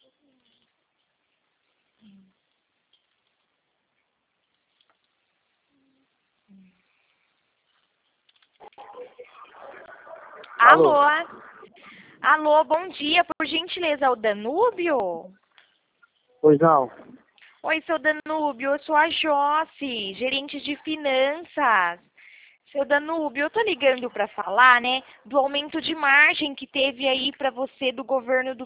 Alô? Alô? Alô, bom dia. Por gentileza, é o Danúbio? Pois não. Oi, seu Danúbio, eu sou a Josi, gerente de finanças. Seu Danúbio, eu tô ligando para falar, né, do aumento de margem que teve aí para você do governo do